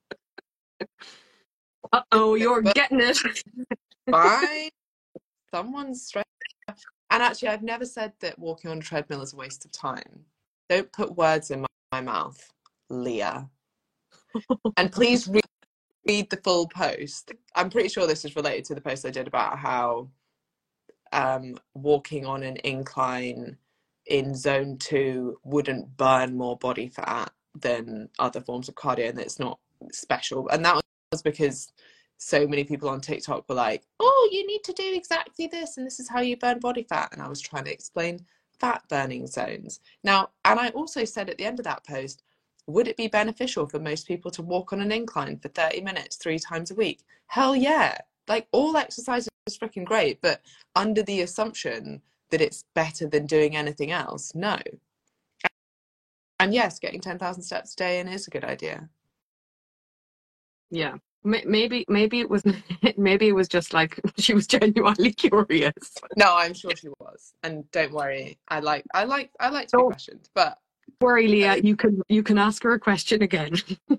Uh-oh, you're but getting it. Fine. Someone's stressed. And actually, I've never said that walking on a treadmill is a waste of time. Don't put words in my, my mouth, Leah. And please read read the full post. I'm pretty sure this is related to the post I did about how um, walking on an incline in zone two wouldn't burn more body fat than other forms of cardio, and it's not special. And that was because so many people on TikTok were like, oh, you need to do exactly this, and this is how you burn body fat. And I was trying to explain fat burning zones. Now, and I also said at the end of that post, would it be beneficial for most people to walk on an incline for thirty minutes three times a week? Hell yeah. Like, all exercise is freaking great, but under the assumption that it's better than doing anything else, no. And yes, getting ten thousand steps a day in is a good idea. Yeah. Maybe maybe it was maybe it was just like she was genuinely curious. No, I'm sure she was. And don't worry, I like I like I like to be questioned. But don't worry, Leah, you can you can ask her a question again.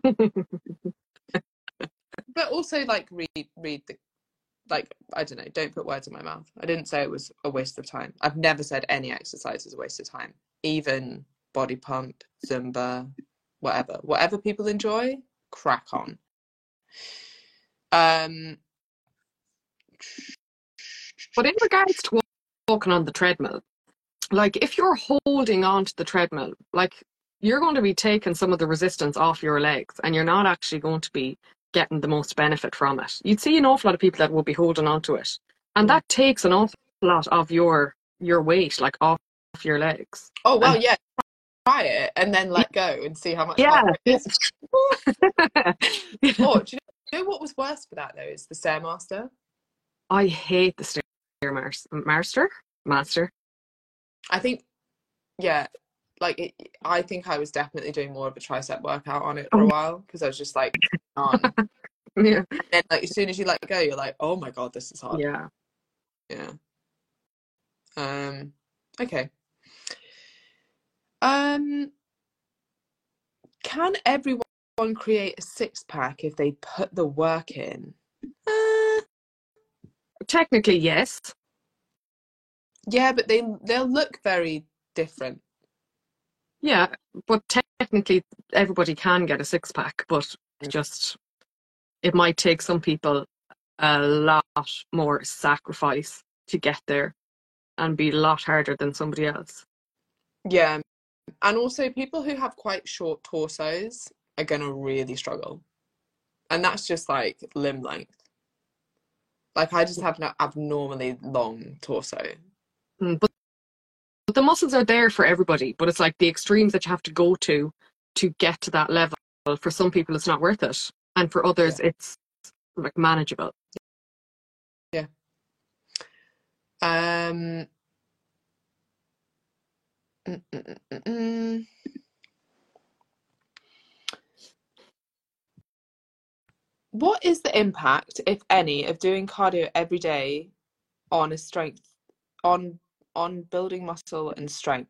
But also, like, read read the like I don't know, don't put words in my mouth. I didn't say it was a waste of time. I've never said any exercise is a waste of time. Even body pump, Zumba, whatever. Whatever people enjoy, crack on. Um, but in regards to walking on the treadmill, like if you're holding on to the treadmill, like you're going to be taking some of the resistance off your legs and you're not actually going to be getting the most benefit from it. You'd see an awful lot of people that will be holding on to it. And that takes an awful lot of your your weight, like off your legs. Oh, well, and, yeah. Try it and then let go and see how much yeah, harder it is. Yeah. Oh, do you know what was worse for that, though, is the Stairmaster. I hate the Stairmaster. Master. I think, yeah, like, it, I think I was definitely doing more of a tricep workout on it for a while because I was just like, on. Yeah. And then, like, as soon as you let go, you're like, oh my God, this is hard. Yeah. Yeah. Um, okay. Um, can everyone create a six pack if they put the work in? Uh, Technically, yes. Yeah, but they they'll look very different. Yeah, but technically everybody can get a six pack, but just it might take some people a lot more sacrifice to get there and be a lot harder than somebody else. Yeah, and also people who have quite short torsos are gonna really struggle, and that's just like limb length. Like, I just have an abnormally long torso. Mm, but, but the muscles are there for everybody, but it's like the extremes that you have to go to to get to that level. For some people it's not worth it, and for others yeah. it's like manageable. Yeah. Um mm, mm, mm, mm. What is the impact, if any, of doing cardio every day on a strength on on building muscle and strength?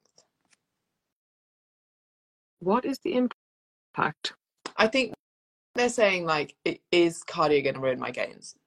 What is the impact? I think they're saying, like, it, is cardio going to ruin my gains?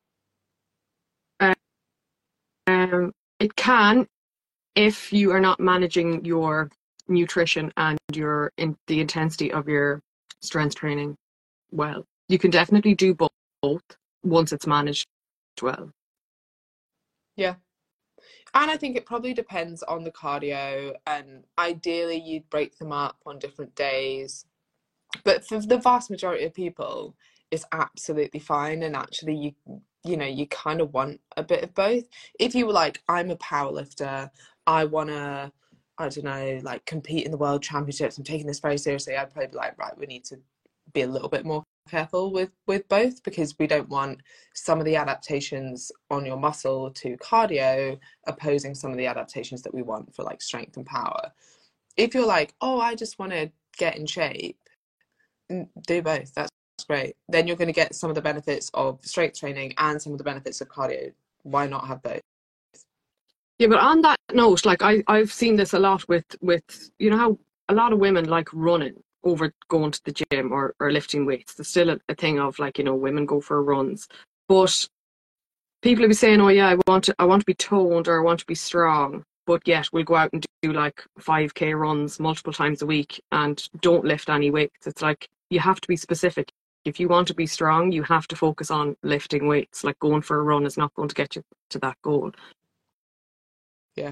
Um, it can, if you are not managing your nutrition and your in the intensity of your strength training well. You can definitely do both, both once it's managed well. Yeah. And I think it probably depends on the cardio, and ideally you'd break them up on different days. But for the vast majority of people, it's absolutely fine. And actually, you you know, you kind of want a bit of both. If you were like, I'm a powerlifter, I want to, I don't know, like compete in the world championships, I'm taking this very seriously, I'd probably be like, right, we need to be a little bit more careful with with both, because we don't want some of the adaptations on your muscle to cardio opposing some of the adaptations that we want for like strength and power. If you're like, oh, I just want to get in shape, do both. That's great. Then you're going to get some of the benefits of strength training and some of the benefits of cardio. Why not have both? Yeah, but on that note, like I, I've seen this a lot with, with, you know, how a lot of women like running over going to the gym or, or lifting weights. There's still a, a thing of like, you know, women go for runs. But people will be saying, oh yeah, I want to, I want to be toned or I want to be strong. But yet we'll go out and do like five K runs multiple times a week and don't lift any weights. It's like, you have to be specific. if you want to be strong, you have to focus on lifting weights. Like going for a run is not going to get you to that goal. Yeah.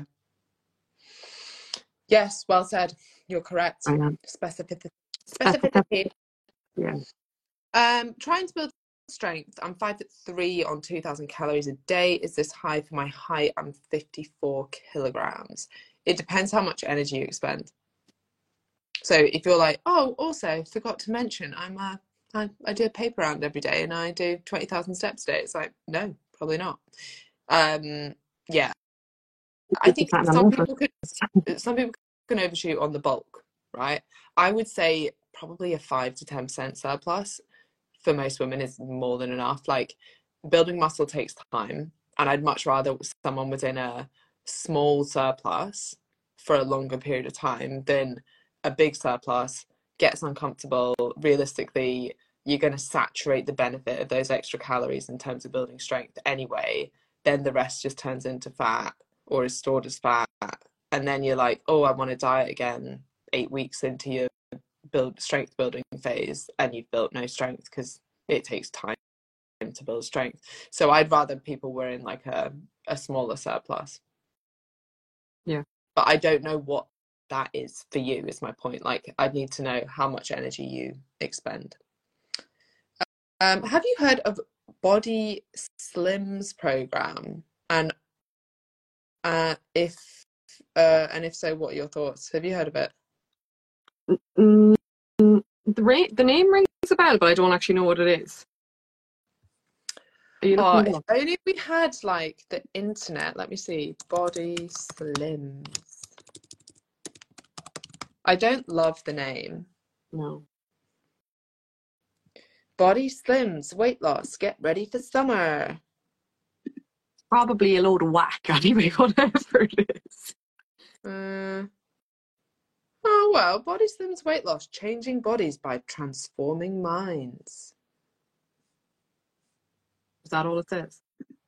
Yes, well said. You're correct. I am. Specificity. Specificity. Yeah. Um, trying to build strength. I'm five foot three on two thousand calories a day. Is this high for my height? I'm fifty-four kilograms. It depends how much energy you expend. So if you're like, oh, also forgot to mention, I'm a, I, I do a paper round every day and I do twenty thousand steps a day. It's like, no, probably not. Um, yeah. I think some people could, some people can overshoot on the bulk, right? I would say probably a five to ten percent surplus for most women is more than enough. Like, building muscle takes time, and I'd much rather someone was in a small surplus for a longer period of time than a big surplus, gets uncomfortable. Realistically, you're going to saturate the benefit of those extra calories in terms of building strength anyway. Then the rest just turns into fat or is stored as fat. And then you're like, oh, I want to diet again eight weeks into your build strength building phase, and you've built no strength because it takes time to build strength. So I'd rather people were in like a, a smaller surplus. Yeah. But I don't know what that is for you, is my point. Like, I'd need to know how much energy you expend. Um, have you heard of Body Slims program? And uh, if uh, and if so, what are your thoughts? Have you heard of it? Mm, the ra- the name rings a bell, but I don't actually know what it is. Are you Oh, looking it if up? only we had like the internet. Let me see. Body Slims. I don't love the name. No. Body Slims, weight loss, get ready for summer. Probably a load of whack anyway, whatever it is. Uh, oh well, Body Slims weight loss, changing bodies by transforming minds. Is that all it says?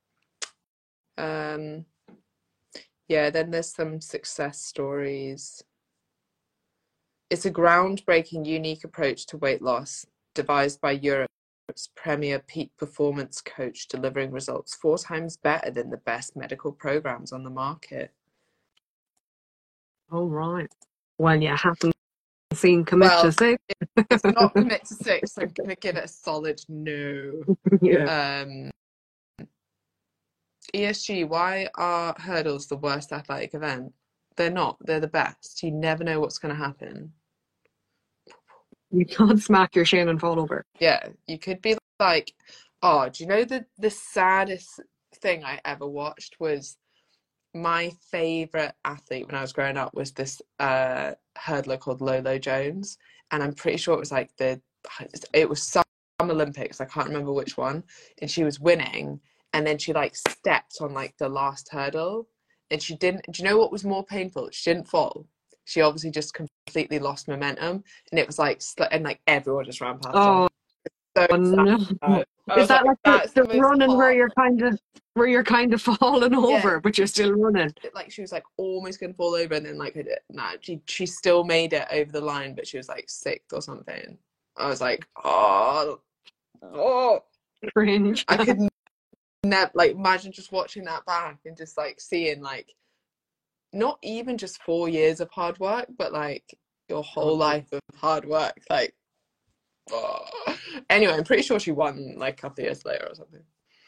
Um, yeah, then there's some success stories. It's a groundbreaking, unique approach to weight loss, devised by Europe's premier peak performance coach, delivering results four times better than the best medical programs on the market. Oh, right. Well, yeah, haven't seen Commit Well, to Six. it's not Commit to Six. I'm going to give it a solid no. Yeah. Um, E S G, why are hurdles the worst athletic event? They're not. They're the best. You never know what's going to happen. You can't smack your shin and fall over. Yeah, you could be like, oh, do you know the the saddest thing I ever watched was my favorite athlete when I was growing up was this uh hurdler called Lolo Jones, and I'm pretty sure it was like the it was some Olympics, I can't remember which one, and she was winning, and then she like stepped on like the last hurdle, and she didn't. Do you know what was more painful? She didn't fall. She obviously just completely lost momentum, and it was like, and like everyone just ran past her. Oh, So no. sad. I Is was that like, like the, that's the the most running where heart. you're kind of where you're kind of falling Yeah. over, but you're still running? Like, she was like almost gonna fall over, and then like, nah, she she still made it over the line, but she was like sixth or something. I was like, oh, oh, Cringe. I could never like imagine just watching that back and just like seeing like not even just four years of hard work, but like your whole life of hard work. Like, oh. Anyway, I'm pretty sure she won like a couple of years later or something.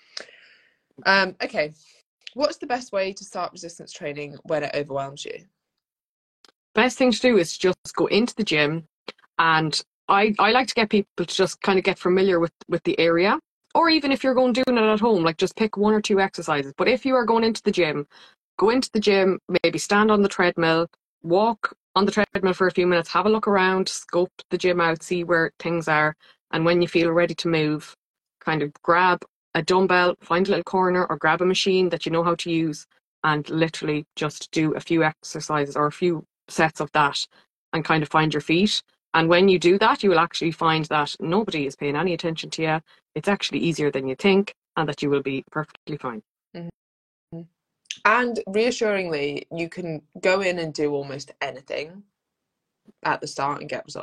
Um, okay. What's the best way to start resistance training when it overwhelms you? Best thing to do is just go into the gym, and I, I like to get people to just kind of get familiar with, with the area. Or even if you're going doing it at home, like just pick one or two exercises. But if you are going into the gym, go into the gym, maybe stand on the treadmill, walk on the treadmill for a few minutes, have a look around, scope the gym out, see where things are. And when you feel ready to move, kind of grab a dumbbell, find a little corner, or grab a machine that you know how to use, and literally just do a few exercises or a few sets of that and kind of find your feet. And when you do that, you will actually find that nobody is paying any attention to you. It's actually easier than you think, and that you will be perfectly fine. Mm-hmm. And reassuringly, you can go in and do almost anything at the start and get results.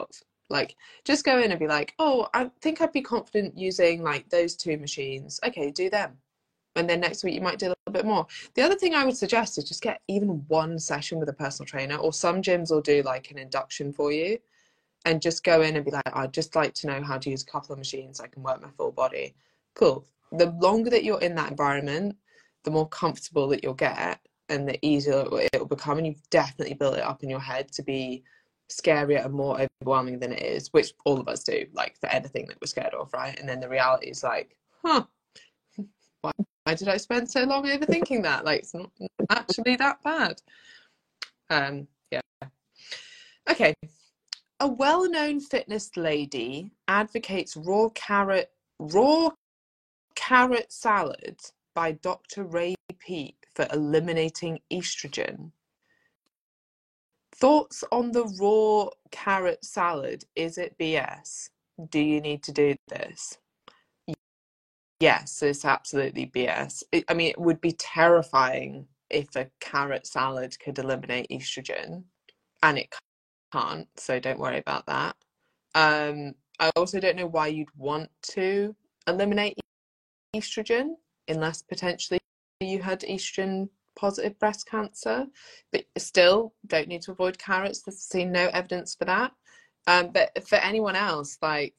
Like, just go in and be like, oh, I think I'd be confident using like those two machines. Okay, do them. And then next week you might do a little bit more. The other thing I would suggest is just get even one session with a personal trainer, or some gyms will do like an induction for you, and just go in and be like, I'd just like to know how to use a couple of machines so I can work my full body. Cool. The longer that you're in that environment, the more comfortable that you'll get and the easier it will become. And you've definitely built it up in your head to be scarier and more overwhelming than it is, which all of us do, like for anything that we're scared of, right? And then the reality is like, huh, why, why did I spend so long overthinking that? Like, it's not actually that bad. Um, yeah. Okay. A well-known fitness lady advocates raw carrot raw carrot salad by Doctor Ray Peat for eliminating estrogen. Thoughts on the raw carrot salad? Is it B S? Do you need to do this? Yes, it's absolutely B S. It, I mean, it would be terrifying if a carrot salad could eliminate estrogen, and it can't, so don't worry about that. Um, I also don't know why you'd want to eliminate estrogen unless potentially you had estrogen positive breast cancer, but still don't need to avoid carrots. There's seen no evidence for that. Um, but for anyone else, like,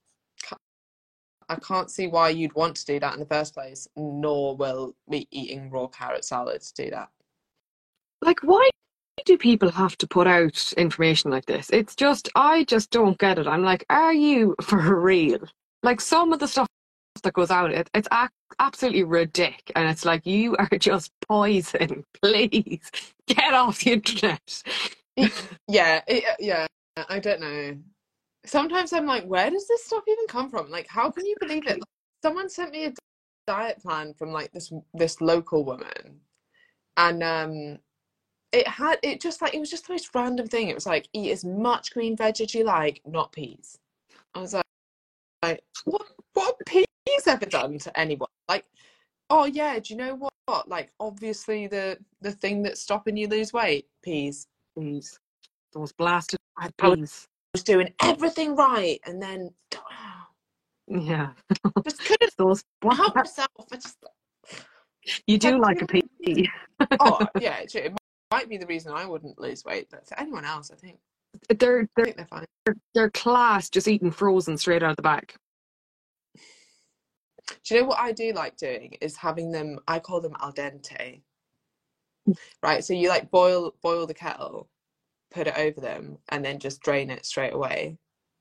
I can't see why you'd want to do that in the first place, nor will be eating raw carrot salad to do that. Like, why do people have to put out information like this? It's just, I just don't get it. I'm like, are you for real? Like, some of the stuff that goes out, it, it's a- absolutely ridiculous. And it's like, you are just poison. Please get off the internet. Yeah, it, yeah, I don't know. Sometimes I'm like, where does this stuff even come from? Like, how can you believe it? Like, someone sent me a diet plan from like this this local woman, and um it had it just like it was just the most random thing. It was like, eat as much green veg as you like, not peas. I was like, like what what have peas ever done to anyone? Like, oh yeah, do you know what? Like, obviously the the thing that's stopping you lose weight, peas. Peas. Those blasted I peas. was doing everything right, and then Yeah. just couldn't Those help myself. I just You do like a pea. Oh yeah, it might be the reason I wouldn't lose weight, but for anyone else, I think They're I they're think they're fine. they're class just eating frozen straight out of the bag. Do you know what I do like doing is having them? I call them al dente. Right, so you like boil boil the kettle, put it over them, and then just drain it straight away.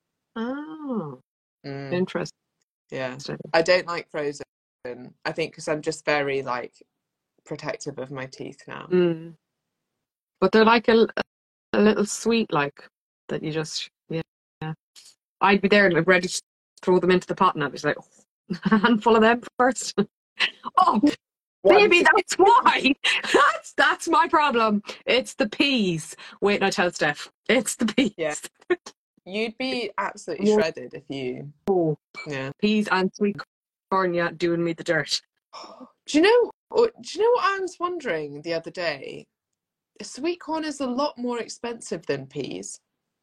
Oh, Mm, interesting. yeah, I don't like frozen. I think because I'm just very like protective of my teeth now. Mm. But they're like a, a little sweet, like that you just yeah. yeah. I'd be there like ready to throw them into the pot, and I'd be like, oh, a handful of them first. Oh, maybe that's why. That's that's my problem. It's the peas. Wait, no, tell Steph. It's the peas. Yeah, you'd be absolutely shredded if you. Oh, yeah, peas and sweet corn, yeah, doing me the dirt. Do you know? Do you know what I was wondering the other day? Sweet corn is a lot more expensive than peas.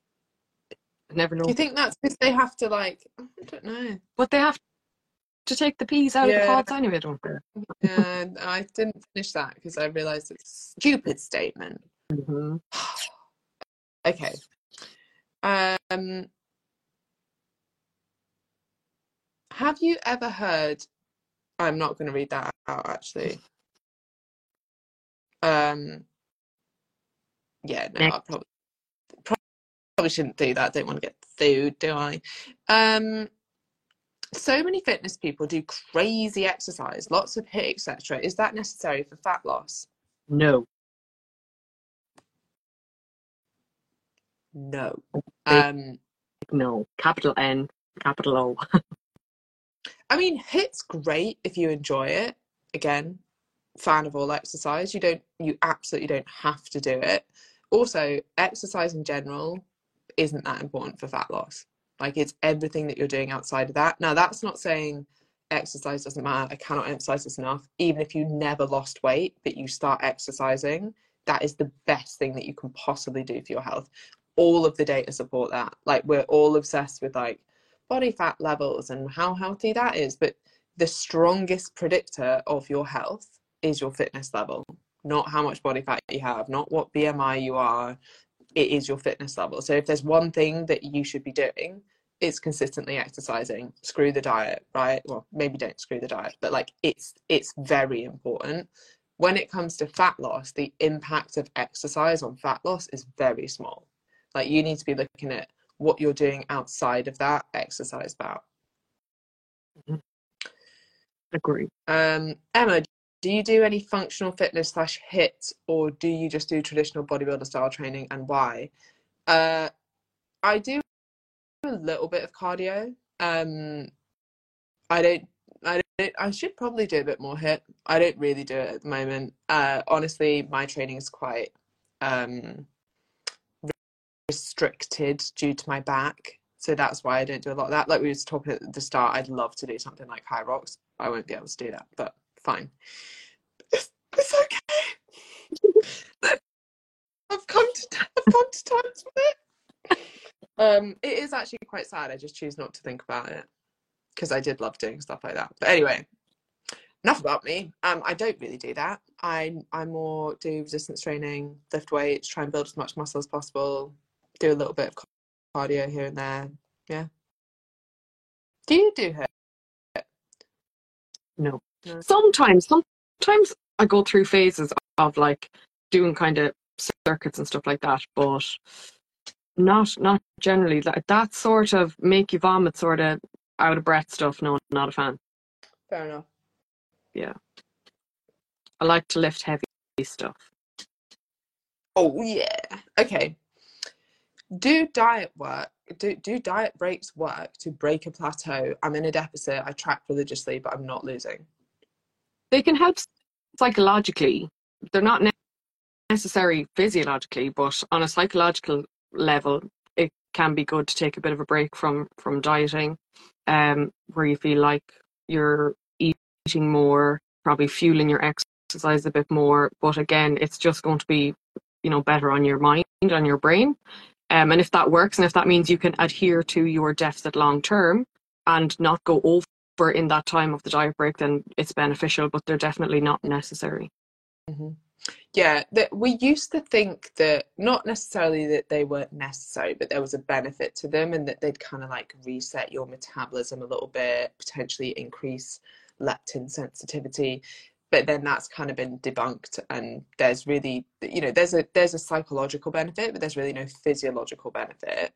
I never know. Do you think that's because they have to like? I don't know. But they have to take the peas out yeah. of the pods anyway, don't they? Yeah, I didn't finish that because I realised it's a stupid statement. Mm-hmm. Okay. Um, have you ever heard? I'm not going to read that out actually. Um, yeah, no, I probably probably shouldn't do that. Don't want to get food, do I? Um, so many fitness people do crazy exercise, lots of HIIT, et cetera. Is that necessary for fat loss? No. No. Big Um, no. Capital N, capital O. I mean, HIIT's great if you enjoy it. Again, fan of all exercise. You don't, you absolutely don't have to do it. Also, exercise in general isn't that important for fat loss. Like, it's everything that you're doing outside of that. Now, that's not saying exercise doesn't matter. I cannot emphasize this enough. Even if you never lost weight, but you start exercising, that is the best thing that you can possibly do for your health. all of the data support that. Like, we're all obsessed with like body fat levels and how healthy that is, but the strongest predictor of your health is your fitness level, not how much body fat you have, not what B M I you are. It is your fitness level. So if there's one thing that you should be doing, it's consistently exercising. Screw the diet, right? Well, maybe don't screw the diet, but like it's it's very important. When it comes to fat loss, the impact of exercise on fat loss is very small. Like, you need to be looking at what you're doing outside of that exercise bout. Mm-hmm. Agree. Um, Emma, do you do any functional fitness slash HIIT, or do you just do traditional bodybuilder style training, and why? Uh, I do a little bit of cardio. Um, I don't. I don't. I should probably do a bit more HIIT. I don't really do it at the moment. Uh, honestly, my training is quite um, restricted due to my back, so that's why I don't do a lot of that. Like we were talking at the start, I'd love to do something like high rocks. I won't be able to do that, but fine. It's, it's okay. I've come to I've come to terms with it. Um, it is actually quite sad. I just choose not to think about it because I did love doing stuff like that. But anyway, enough about me. Um, I don't really do that. I I more do resistance training, lift weights, try and build as much muscle as possible, do a little bit of cardio here and there. Yeah. Do you do it? No. No. Sometimes, sometimes I go through phases of like doing kind of circuits and stuff like that, but not not generally. That that sort of make you vomit, sort of out of breath stuff. No, not a fan. Fair enough. Yeah, I like to lift heavy stuff. Oh yeah. Okay. Do diet work? Do do diet breaks work to break a plateau? I'm in a deficit. I track religiously, but I'm not losing. They can help psychologically. They're not necessary physiologically, but on a psychological level, it can be good to take a bit of a break from from dieting, um, where you feel like you're eating more, probably fueling your exercise a bit more. But again, it's just going to be, you know, better on your mind, on your brain. Um, and if that works, and if that means you can adhere to your deficit long term and not go over in that time of the diet break, then it's beneficial, but they're definitely not necessary. Mm-hmm. Yeah, that we used to think that, not necessarily that they weren't necessary, but there was a benefit to them, and that they'd kind of like reset your metabolism a little bit, potentially increase leptin sensitivity. But then that's kind of been debunked, and there's really, you know, there's a there's a psychological benefit, but there's really no physiological benefit.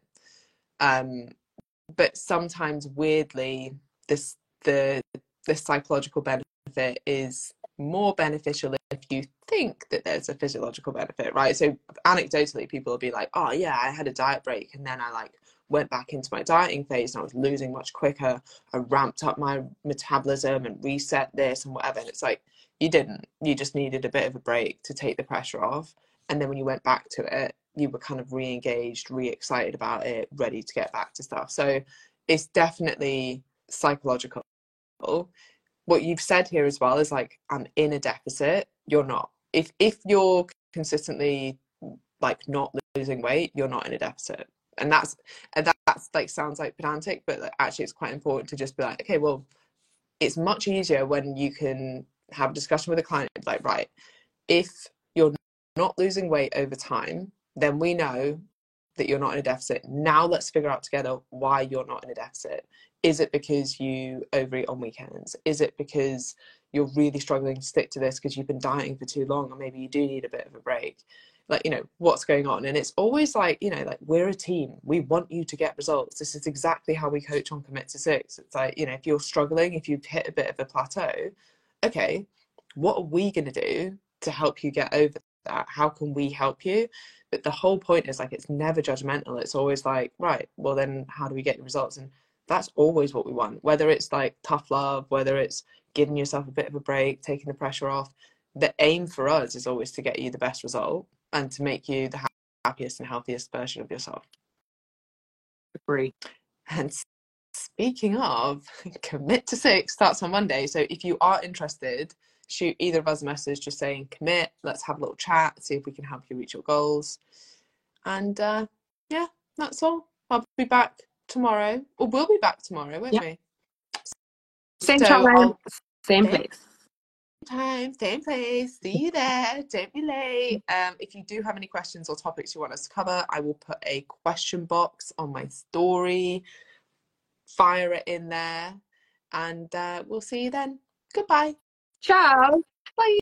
Um, but sometimes weirdly, this the the psychological benefit is more beneficial if you think that there's a physiological benefit, right? So anecdotally, people will be like, oh yeah, I had a diet break and then I like went back into my dieting phase and I was losing much quicker. I ramped up my metabolism and reset this and whatever. And it's like, you didn't. You just needed a bit of a break to take the pressure off. And then when you went back to it, you were kind of re-engaged, re-excited about it, ready to get back to stuff. So it's definitely psychological. What you've said here as well is like, I'm in a deficit. You're not. If if you're consistently like not losing weight, you're not in a deficit. And that's and that, that's like sounds like pedantic, but like, actually it's quite important to just be like, okay, well, it's much easier when you can have a discussion with a client like, right, if you're not losing weight over time, then we know that you're not in a deficit. Now let's figure out together why you're not in a deficit. Is it because you overeat on weekends? Is it because you're really struggling to stick to this because you've been dieting for too long, or maybe you do need a bit of a break? Like, you know, what's going on? And it's always like, you know, like, we're a team. We want you to get results. This is exactly how we coach on Commit to Six. It's like, you know, if you're struggling, if you've hit a bit of a plateau, okay, what are we going to do to help you get over that? How can we help you? But the whole point is like, it's never judgmental. It's always like, right, well then how do we get the results? And that's always what we want, whether it's like tough love, whether it's giving yourself a bit of a break, taking the pressure off. The aim for us is always to get you the best result and to make you the happiest and healthiest version of yourself. Agree. And speaking of, Commit to Six starts on Monday. So if you are interested, shoot either of us a message just saying commit. Let's have a little chat, see if we can help you reach your goals. And uh, yeah, that's all. I'll be back tomorrow, or we'll be back tomorrow, won't Yeah. we? Same So time, I'll same same place. time, same place. See you there. Don't be late. Um, if you do have any questions or topics you want us to cover, I will put a question box on my story. Fire it in there, and uh, we'll see you then. Goodbye. Ciao.